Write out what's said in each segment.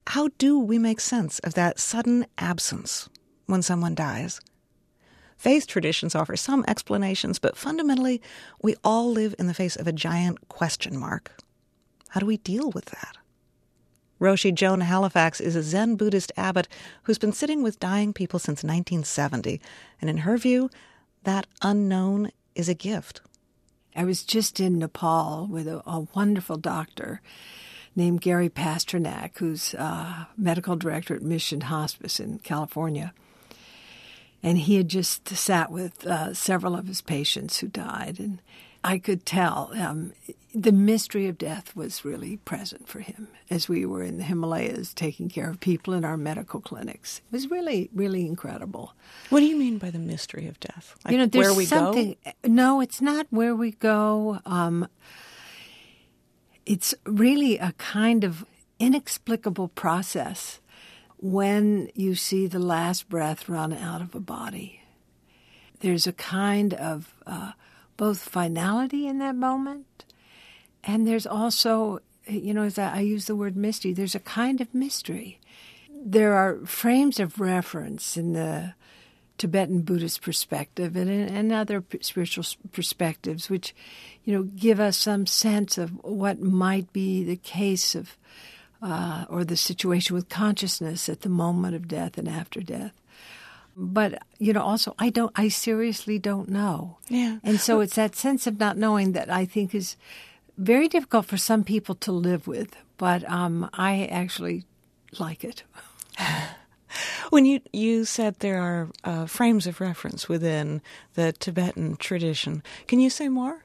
how do we make sense of that sudden absence when someone dies? Faith traditions offer some explanations, but fundamentally, we all live in the face of a giant question mark. How do we deal with that? Roshi Joan Halifax is a Zen Buddhist abbot who's been sitting with dying people since 1970, and in her view, that unknown is a gift. I was just in Nepal with a wonderful doctor named Gary Pasternak, who's medical director at Mission Hospice in California. And he had just sat with several of his patients who died. And I could tell the mystery of death was really present for him as we were in the Himalayas taking care of people in our medical clinics. It was really, really incredible. What do you mean by the mystery of death? Like, you know, there's where we something, go? No, it's not where we go. It's really a kind of inexplicable process when you see the last breath run out of a body. There's a kind of both finality in that moment, and there's also, you know, as I use the word mystery, there's a kind of mystery. There are frames of reference in the Tibetan Buddhist perspective and other spiritual perspectives which, you know, give us some sense of what might be the case of or the situation with consciousness at the moment of death and after death. But, you know, also, I seriously don't know. Yeah. And so it's that sense of not knowing that I think is very difficult for some people to live with. But I actually like it. When you said there are frames of reference within the Tibetan tradition, can you say more?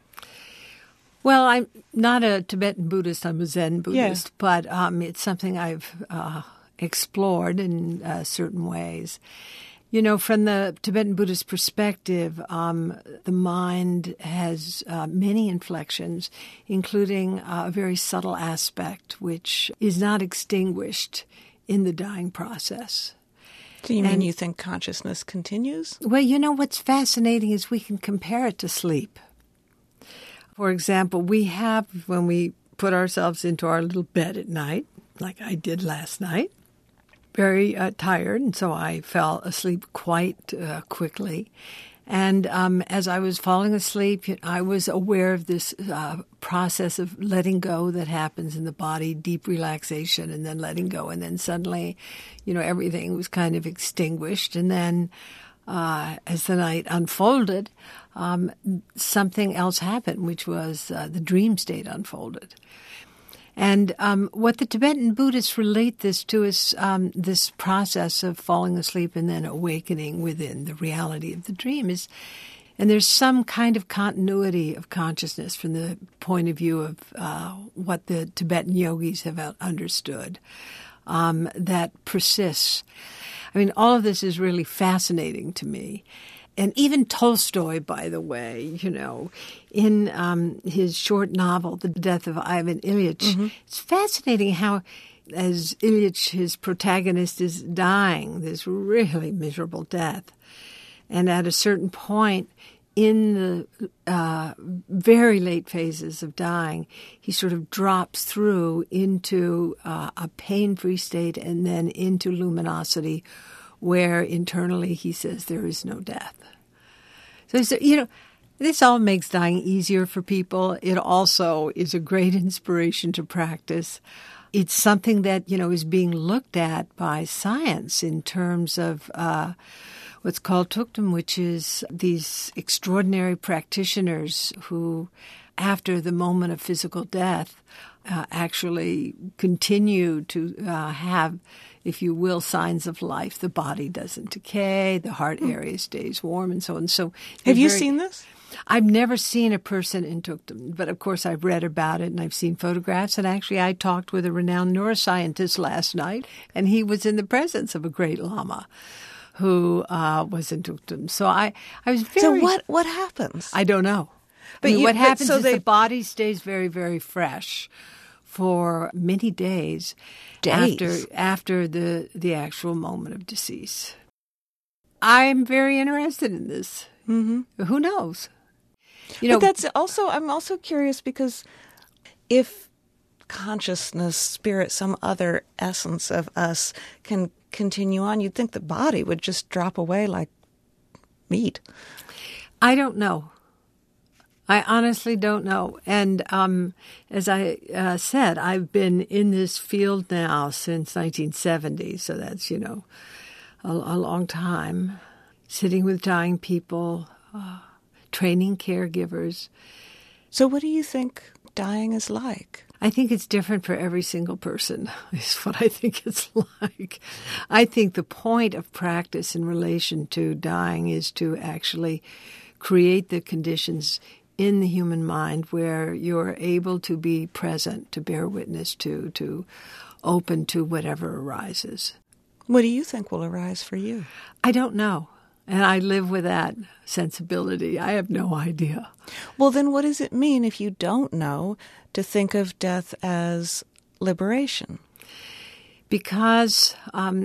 Well, I'm not a Tibetan Buddhist. I'm a Zen Buddhist. Yeah. But it's something I've explored in certain ways. You know, from the Tibetan Buddhist perspective, the mind has many inflections, including a very subtle aspect which is not extinguished in the dying process. So you mean you think consciousness continues? Well, you know, what's fascinating is we can compare it to sleep. For example, we have, when we put ourselves into our little bed at night, like I did last night, very tired, and so I fell asleep quite quickly. And as I was falling asleep, I was aware of this process of letting go that happens in the body, deep relaxation, and then letting go. And then suddenly, you know, everything was kind of extinguished. And then as the night unfolded, something else happened, which was the dream state unfolded. And what the Tibetan Buddhists relate this to is this process of falling asleep and then awakening within the reality of the dream is, and there's some kind of continuity of consciousness from the point of view of what the Tibetan yogis have understood that persists. I mean, all of this is really fascinating to me. And even Tolstoy, by the way, you know, in his short novel, The Death of Ivan Ilyich, it's fascinating how, as Ilyich, his protagonist, is dying, this really miserable death. And at a certain point in the very late phases of dying, he sort of drops through into a pain-free state and then into luminosity, where internally he says there is no death. So, you know, this all makes dying easier for people. It also is a great inspiration to practice. It's something that, you know, is being looked at by science in terms of what's called tuktum, which is these extraordinary practitioners who, after the moment of physical death, actually continue to have, if you will, signs of life. The body doesn't decay, the heart area stays warm, and so on. So, have you seen this? I've never seen a person in tuktum, but of course I've read about it and I've seen photographs. And actually, I talked with a renowned neuroscientist last night, and he was in the presence of a great lama who was in tuktum. So I was very. So what happens? I don't know. But what happens is the body stays very, very fresh for many days. After the actual moment of decease. I'm very interested in this. Mm-hmm. Who knows? You know, but I'm also curious because if consciousness, spirit, some other essence of us can continue on. You'd think the body would just drop away like meat. I don't know. I honestly don't know. And as I said, I've been in this field now since 1970, so that's, a long time, sitting with dying people, training caregivers. So what do you think dying is like? I think it's different for every single person, is what I think it's like. I think the point of practice in relation to dying is to actually create the conditions in the human mind where you're able to be present, to bear witness to open to whatever arises. What do you think will arise for you? I don't know. And I live with that sensibility. I have no idea. Well, then what does it mean, if you don't know, to think of death as liberation? Because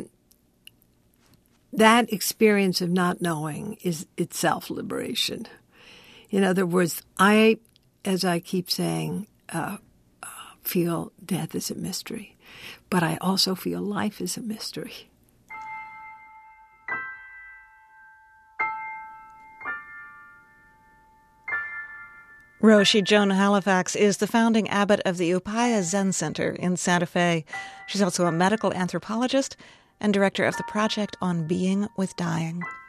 that experience of not knowing is itself liberation. In other words, as I keep saying, feel death is a mystery, but I also feel life is a mystery. Roshi Joan Halifax is the founding abbot of the Upaya Zen Center in Santa Fe. She's also a medical anthropologist and director of the Project on Being with Dying.